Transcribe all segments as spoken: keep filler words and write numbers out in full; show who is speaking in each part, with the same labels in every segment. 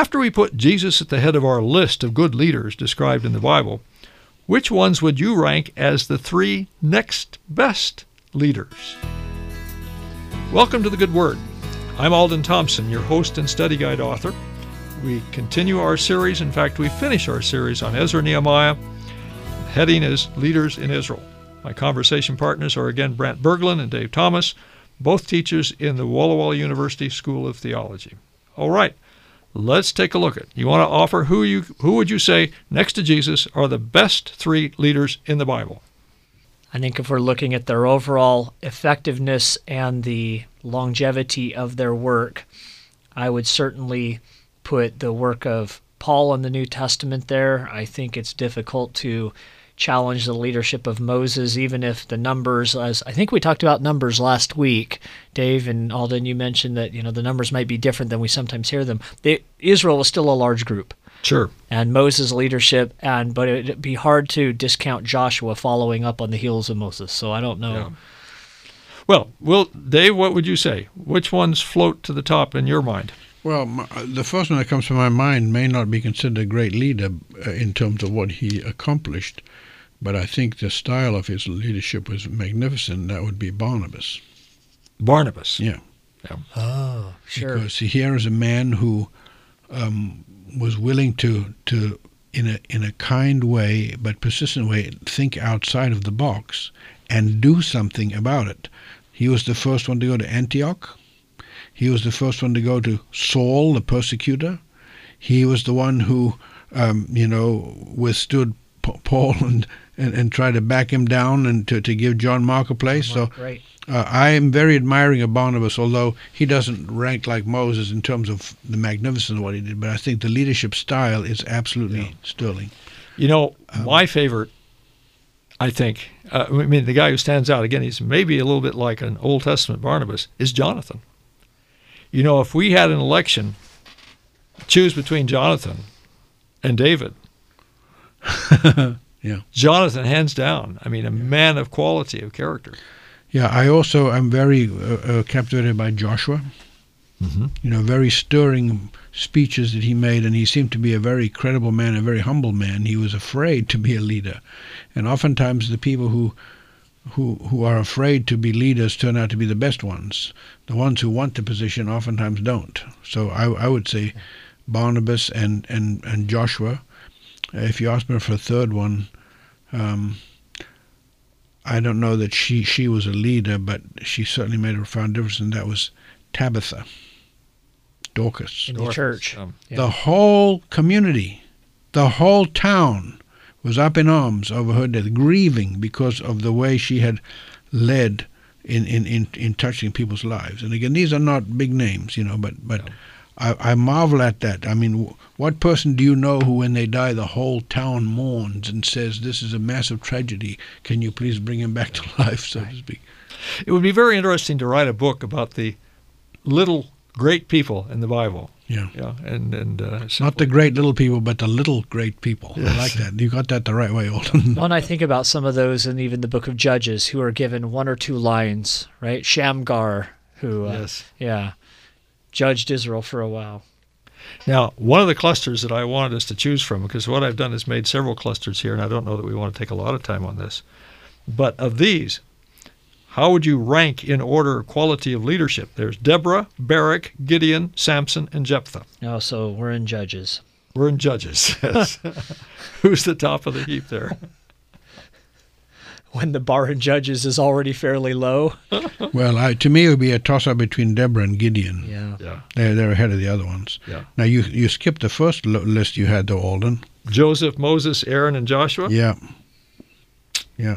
Speaker 1: After we put Jesus at the head of our list of good leaders described in the Bible, which ones would you rank as the three next best leaders? Welcome to The Good Word. I'm Alden Thompson, your host and study guide author. We continue our series. In fact, we finish our series on Ezra Nehemiah. The heading is Leaders in Israel. My conversation partners are again Brant Berglund and Dave Thomas, both teachers in the Walla Walla University School of Theology. All right. Let's take a look at. You want to offer who you who would you say next to Jesus are the best three leaders in the Bible?
Speaker 2: I think if we're looking at their overall effectiveness and the longevity of their work, I would certainly put the work of Paul in the New Testament there. I think it's difficult to challenge the leadership of Moses, even if the numbers, as I think we talked about numbers last week, Dave and Alden, you mentioned that, you know, the numbers might be different than we sometimes hear them. They, Israel was still a large group.
Speaker 1: Sure.
Speaker 2: And Moses' leadership, and but it'd be hard to discount Joshua following up on the heels of Moses. So I don't know.
Speaker 1: Yeah. Well, well, Dave, what would you say? Which ones float to the top in your mind?
Speaker 3: Well, my, the first one that comes to my mind may not be considered a great leader uh, in terms of what he accomplished, but I think the style of his leadership was magnificent. That would be Barnabas.
Speaker 1: Barnabas.
Speaker 3: Yeah.
Speaker 1: yeah.
Speaker 2: Oh, sure.
Speaker 3: Because here is a man who um, was willing to, to in a in a kind way, but persistent way, think outside of the box and do something about it. He was the first one to go to Antioch. He was the first one to go to Saul, the persecutor. He was the one who, um, you know, withstood P- Paul and, and, and tried to back him down and to, to give John Mark a place.
Speaker 2: Oh,
Speaker 3: so uh, I am very admiring of Barnabas, although he doesn't rank like Moses in terms of the magnificence of what he did. But I think the leadership style is absolutely yeah. sterling.
Speaker 1: You know,
Speaker 3: um,
Speaker 1: my favorite, I think, uh, I mean, the guy who stands out, again, he's maybe a little bit like an Old Testament Barnabas, is Jonathan. You know, if we had an election, choose between Jonathan and David,
Speaker 3: yeah,
Speaker 1: Jonathan, hands down. I mean, a yeah. man of quality, of character.
Speaker 3: Yeah, I also am very uh, uh, captivated by Joshua. Mm-hmm. You know, very stirring speeches that he made, and he seemed to be a very credible man, a very humble man. He was afraid to be a leader, and oftentimes the people who who who are afraid to be leaders turn out to be the best ones. The ones who want the position oftentimes don't. So I, I would say Barnabas and, and, and Joshua. If you ask me for a third one, um, I don't know that she, she was a leader, but she certainly made a profound difference, and that was Tabitha, Dorcas.
Speaker 2: In the
Speaker 1: Dorcas,
Speaker 2: church.
Speaker 1: um,
Speaker 2: yeah.
Speaker 3: The whole community, the whole town was up in arms over her death, grieving because of the way she had led in, in, in, in touching people's lives. And again, these are not big names, you know, but, but no. I, I marvel at that. I mean, what person do you know who, when they die, the whole town mourns and says, this is a massive tragedy, can you please bring him back to life, so to speak?
Speaker 1: It would be very interesting to write a book about the little great people in the Bible.
Speaker 3: Yeah.
Speaker 1: Yeah, and, and uh,
Speaker 3: not the great little people, but the little great people. Yes. I like that. You got that the right way, Alden.
Speaker 2: Well, and I think about some of those in even the book of Judges who are given one or two lines, right? Shamgar, who, uh,
Speaker 1: yes.
Speaker 2: yeah, judged Israel for a while.
Speaker 1: Now, one of the clusters that I wanted us to choose from, because what I've done is made several clusters here, and I don't know that we want to take a lot of time on this, but of these, how would you rank in order of quality of leadership? There's Deborah, Barak, Gideon, Samson, and Jephthah.
Speaker 2: Oh, so we're in Judges.
Speaker 1: We're in Judges, yes. Who's the top of the heap there?
Speaker 2: When the bar in Judges is already fairly low.
Speaker 3: Well, I, to me, it would be a toss-up between Deborah and Gideon.
Speaker 2: Yeah.
Speaker 1: yeah.
Speaker 3: They're, they're ahead of the other ones.
Speaker 1: Yeah.
Speaker 3: Now, you you skipped the first lo- list you had, though, Alden.
Speaker 1: Joseph, Moses, Aaron, and Joshua?
Speaker 3: Yeah. Yeah.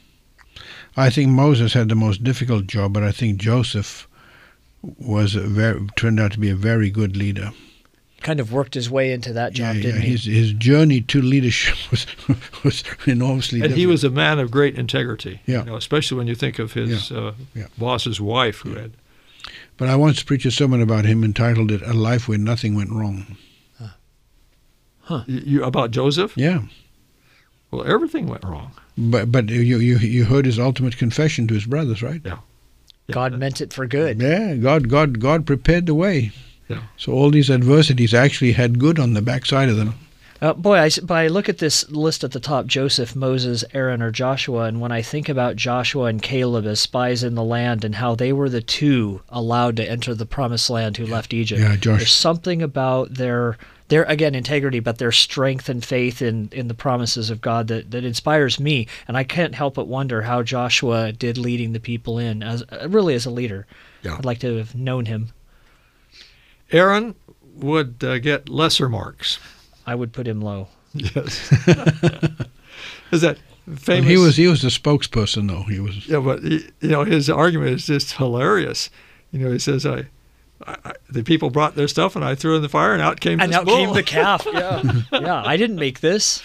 Speaker 3: I think Moses had the most difficult job, but I think Joseph was a very, turned out to be a very good leader.
Speaker 2: Kind of worked his way into that job,
Speaker 3: yeah,
Speaker 2: didn't
Speaker 3: yeah.
Speaker 2: he?
Speaker 3: His, his journey to leadership was was enormously
Speaker 1: And
Speaker 3: difficult.
Speaker 1: he was a man of great integrity,
Speaker 3: yeah.
Speaker 1: you know, especially when you think of his
Speaker 3: yeah.
Speaker 1: Uh,
Speaker 3: yeah.
Speaker 1: boss's wife who
Speaker 3: yeah.
Speaker 1: had...
Speaker 3: But I once preached a sermon about him, entitled it, A Life Where Nothing Went Wrong.
Speaker 2: Huh. Huh.
Speaker 1: You, you, about Joseph?
Speaker 3: Yeah.
Speaker 1: Well, everything went wrong.
Speaker 3: But but you, you you heard his ultimate confession to his brothers, right?
Speaker 1: Yeah.
Speaker 2: God meant it for good.
Speaker 3: Yeah, God God God prepared the way.
Speaker 1: Yeah.
Speaker 3: So all these adversities actually had good on the backside of them.
Speaker 2: Uh, boy, I, s- but I look at this list at the top, Joseph, Moses, Aaron, or Joshua, and when I think about Joshua and Caleb as spies in the land and how they were the two allowed to enter the promised land who left Egypt,
Speaker 3: Yeah, Josh.
Speaker 2: there's something about their, their again, integrity, but their strength and faith in, in the promises of God that, that inspires me, and I can't help but wonder how Joshua did leading the people in, as really as a leader.
Speaker 1: Yeah.
Speaker 2: I'd like to have known him.
Speaker 1: Aaron would uh, get lesser marks.
Speaker 2: I would put him low.
Speaker 1: Yes. Is that famous?
Speaker 3: But he was he was the spokesperson, though. He was.
Speaker 1: Yeah, but he, you know, his argument is just hilarious. You know, he says, "I, I, I the people brought their stuff, and I threw it in the fire, and out came
Speaker 2: And
Speaker 1: this
Speaker 2: out
Speaker 1: bull."
Speaker 2: came the calf. Yeah, yeah. I didn't make this.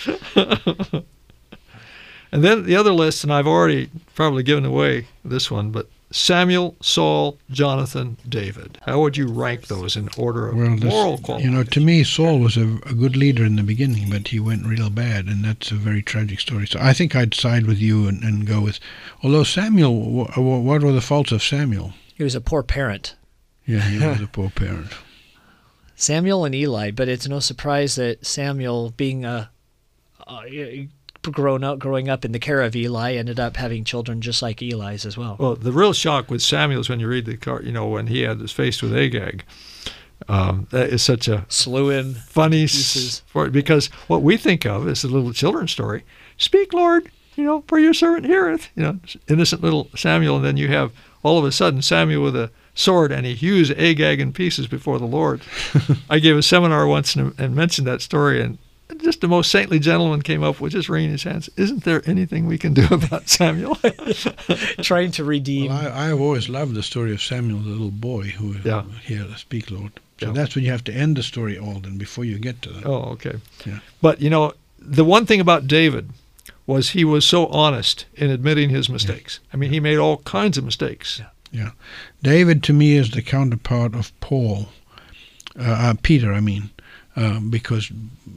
Speaker 1: And then the other list, and I've already probably given away this one, but Samuel, Saul, Jonathan, David. How would you rank those in order of
Speaker 3: Well, this,
Speaker 1: moral quality?
Speaker 3: you know, to me, Saul was a, a good leader in the beginning, but he went real bad, and that's a very tragic story. So I think I'd side with you and, and go with. Although Samuel, wh- wh- what were the faults of Samuel?
Speaker 2: He was a poor parent.
Speaker 3: Yeah, he was a poor parent.
Speaker 2: Samuel and Eli, but it's no surprise that Samuel, being a, uh, grown up, growing up in the care of Eli, ended up having children just like Eli's as well.
Speaker 1: Well, the real shock with Samuel is when you read the car, you know, when he had his faced with Agag. Um, that is such a
Speaker 2: Slew him.
Speaker 1: funny s-
Speaker 2: Pieces.
Speaker 1: for because what we think of is a little children's story. Speak, Lord, you know, for your servant heareth. You know, innocent little Samuel, and then you have all of a sudden Samuel with a sword, and he hews Agag in pieces before the Lord. I gave a seminar once and, and mentioned that story, and just the most saintly gentleman came up with just wringing his hands. Isn't there anything we can do about Samuel?
Speaker 2: Trying to redeem.
Speaker 3: Well, I, I've always loved the story of Samuel, the little boy who
Speaker 1: Yeah.
Speaker 3: here speak, Lord. So
Speaker 1: Yeah.
Speaker 3: that's when you have to end the story, Alden, before you get to that.
Speaker 1: Oh, okay.
Speaker 3: Yeah.
Speaker 1: But, you know, the one thing about David was he was so honest in admitting his mistakes. I mean, he made all kinds of mistakes.
Speaker 3: Yeah. David, to me, is the counterpart of Paul, uh, uh, Peter, I mean, uh, because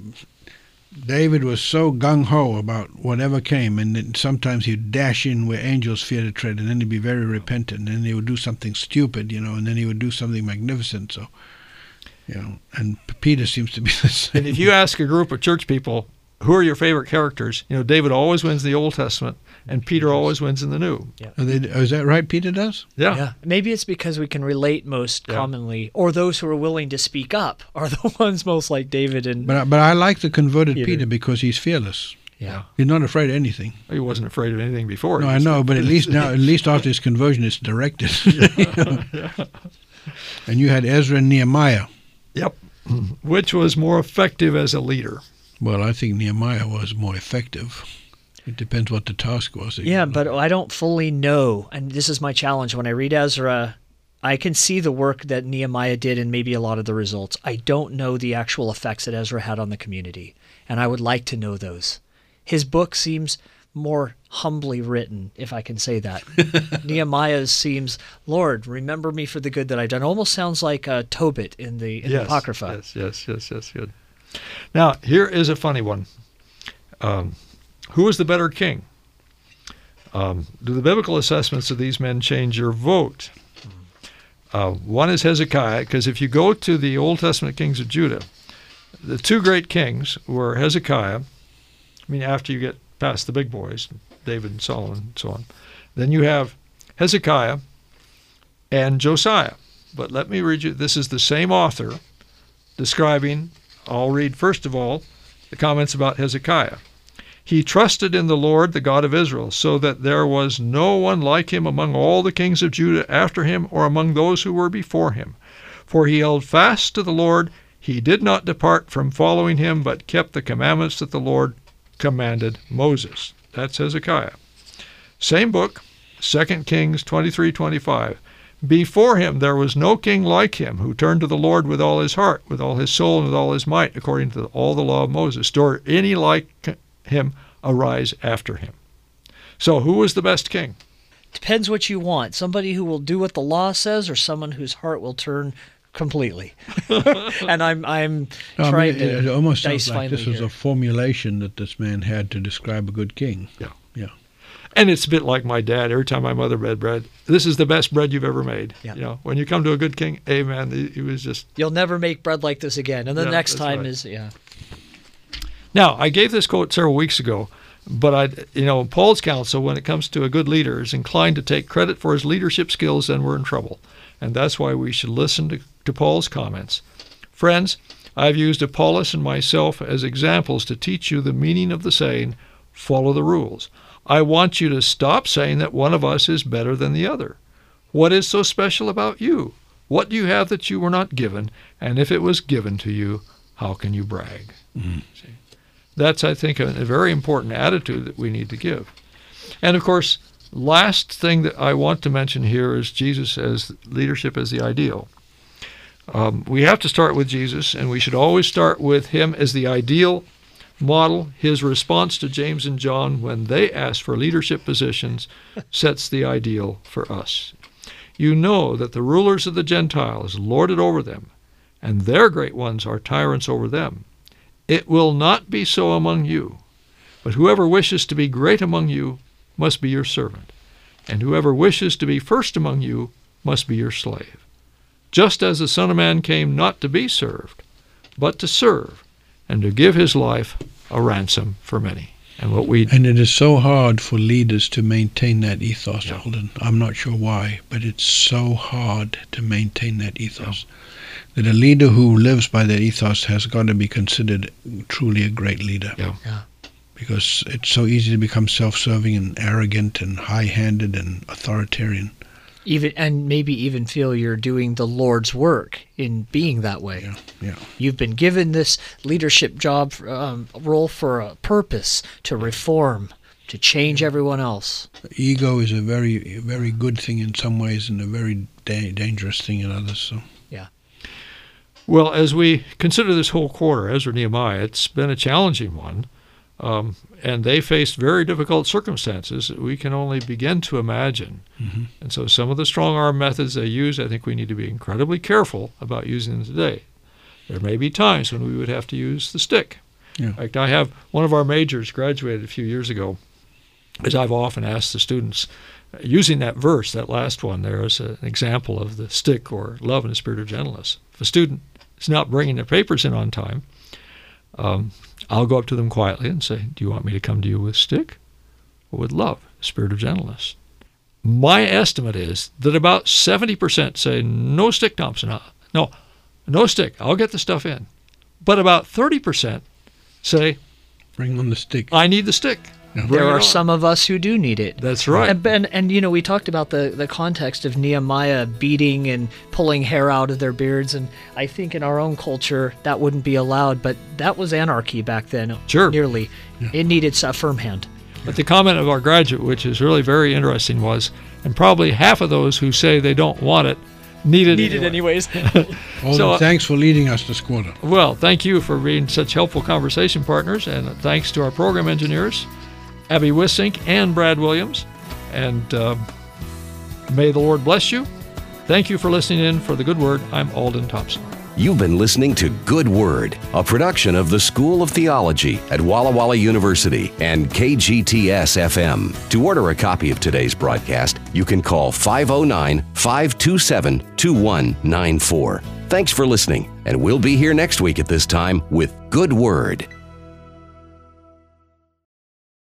Speaker 3: David was so gung-ho about whatever came, and then sometimes he'd dash in where angels fear to tread, and then he'd be very repentant, and then he would do something stupid, you know, and then he would do something magnificent. So, you know, and Peter seems to be the same.
Speaker 1: And if you ask a group of church people, who are your favorite characters? You know, David always wins the Old Testament, and Peter always wins in the New.
Speaker 3: Are they, is that right, Peter does?
Speaker 1: Yeah.
Speaker 2: Yeah, maybe it's because we can relate most
Speaker 1: Yeah.
Speaker 2: commonly, or those who are willing to speak up are the ones most like David and
Speaker 3: But, I- but I like the converted
Speaker 2: Peter.
Speaker 3: Peter because he's fearless.
Speaker 2: yeah.
Speaker 3: He's not afraid of anything.
Speaker 1: He wasn't afraid of anything before.
Speaker 3: No,
Speaker 1: He
Speaker 3: I
Speaker 1: was-
Speaker 3: know, but at least now, at least after his conversion, it's directed. You know? And you had Ezra and Nehemiah.
Speaker 1: Yep. Which was more effective as a leader?
Speaker 3: Well, I think Nehemiah was more effective. It depends what the task was.
Speaker 2: Yeah, but I don't fully know, and this is my challenge. When I read Ezra, I can see the work that Nehemiah did and maybe a lot of the results. I don't know the actual effects that Ezra had on the community, and I would like to know those. His book seems more humbly written, if I can say that. Nehemiah's seems, Lord, remember me for the good that I've done. Almost sounds like uh, Tobit in the, in the Apocrypha.
Speaker 1: Yes, yes, yes, yes, good. Now, here is a funny one. Um, who is the better king? Um, do the biblical assessments of these men change your vote? Uh, one is Hezekiah, because if you go to the Old Testament kings of Judah, the two great kings were Hezekiah, I mean, after you get past the big boys, David and Solomon and so on, then you have Hezekiah and Josiah. But let me read you, this is the same author describing, I'll read first of all the comments about Hezekiah. He trusted in the Lord, the God of Israel, so that there was no one like him among all the kings of Judah after him or among those who were before him. For he held fast to the Lord. He did not depart from following him, but kept the commandments that the Lord commanded Moses. That's Hezekiah. Same book, Second Kings twenty-three twenty-five. Before him there was no king like him, who turned to the Lord with all his heart, with all his soul, and with all his might, according to all the law of Moses. Nor any like him arise after him. So who was the best king?
Speaker 2: Depends what you want. Somebody who will do what the law says, or someone whose heart will turn completely. And I'm I'm
Speaker 3: No, I
Speaker 2: trying
Speaker 3: mean, it,
Speaker 2: to
Speaker 3: it almost
Speaker 2: dice
Speaker 3: sounds like this
Speaker 2: finely
Speaker 3: was
Speaker 2: here.
Speaker 3: a formulation that this man had to describe a good king.
Speaker 1: Yeah.
Speaker 3: Yeah.
Speaker 1: And it's a bit like my dad. Every time my mother made bread, this is the best bread you've ever made.
Speaker 2: Yeah.
Speaker 1: You know, when you come to a good king, amen. He, he was just.
Speaker 2: You'll never make bread like this again. And the
Speaker 1: Yeah,
Speaker 2: next
Speaker 1: that's
Speaker 2: time
Speaker 1: right.
Speaker 2: is, yeah.
Speaker 1: Now, I gave this quote several weeks ago, but I, you know, Paul's counsel when it comes to a good leader is inclined to take credit for his leadership skills, then we're in trouble. And that's why we should listen to, to Paul's comments. Friends, I've used Apollos and myself as examples to teach you the meaning of the saying, follow the rules. I want you to stop saying that one of us is better than the other. What is so special about you? What do you have that you were not given? And if it was given to you, how can you brag?
Speaker 3: Mm-hmm.
Speaker 1: See? That's, I think, a, a very important attitude that we need to give. And, of course, last thing that I want to mention here is Jesus as leadership as the ideal. Um, we have to start with Jesus, and we should always start with him as the ideal model. His response to James and John when they asked for leadership positions sets the ideal for us. You know that the rulers of the Gentiles lord it over them, and their great ones are tyrants over them. It will not be so among you, but whoever wishes to be great among you must be your servant, and whoever wishes to be first among you must be your slave. Just as the Son of Man came not to be served, but to serve, and to give his life a ransom for many. And what we
Speaker 3: And it is so hard for leaders to maintain that ethos,
Speaker 1: Yeah.
Speaker 3: Alden. I'm not sure why, but it's so hard to maintain that ethos. That a leader who lives by that ethos has got to be considered truly a great leader.
Speaker 1: Yeah.
Speaker 2: Yeah.
Speaker 3: Because it's so easy to become self-serving and arrogant and high-handed and authoritarian.
Speaker 2: Even and maybe even feel you're doing the Lord's work in being that way.
Speaker 3: Yeah, yeah.
Speaker 2: You've been given this leadership job um, role for a purpose, to reform, to change everyone else.
Speaker 3: Ego is a very, very good thing in some ways and a very da- dangerous thing in others. So.
Speaker 1: Well, as we consider this whole quarter, Ezra Nehemiah, it's been a challenging one, um, and they faced very difficult circumstances that we can only begin to imagine.
Speaker 3: Mm-hmm.
Speaker 1: And so some of the strong arm methods they use, I think we need to be incredibly careful about using them today. There may be times when we would have to use the stick.
Speaker 3: Yeah.
Speaker 1: In fact, I have one of our majors graduated a few years ago, as I've often asked the students, using that verse, that last one there, as an example of the stick or love and the spirit of gentleness. If a student is not bringing their papers in on time, um, I'll go up to them quietly and say, do you want me to come to you with stick or with love, the spirit of gentleness? My estimate is that about seventy percent say, no stick, Thompson. Uh, no, no stick. I'll get the stuff in. But about thirty percent say,
Speaker 3: Bring on the stick.
Speaker 1: I need the stick.
Speaker 3: Yeah.
Speaker 1: Bring
Speaker 2: There
Speaker 1: it
Speaker 2: are
Speaker 1: on.
Speaker 2: some of us who do need it.
Speaker 1: That's right.
Speaker 2: And, and, and, you know, we talked about the, the context of Nehemiah beating and pulling hair out of their beards, and I think in our own culture that wouldn't be allowed, but that was anarchy back then,
Speaker 1: Sure.
Speaker 2: nearly. It needed a firm hand.
Speaker 1: But the comment of our graduate, which is really very interesting, was, and probably half of those who say they don't want it need it anyway.
Speaker 2: anyways.
Speaker 3: Alden,
Speaker 1: So, uh,
Speaker 3: thanks for leading us this quarter.
Speaker 1: Well, thank you for being such helpful conversation partners, and thanks to our program engineers, Abby Wissink and Brad Williams. And uh, may the Lord bless you. Thank you for listening in for The Good Word. I'm Alden Thompson.
Speaker 4: You've been listening to Good Word, a production of the School of Theology at Walla Walla University and K G T S F M. To order a copy of today's broadcast, you can call five oh nine, five two seven, two one nine four. Thanks for listening, and we'll be here next week at this time with Good Word.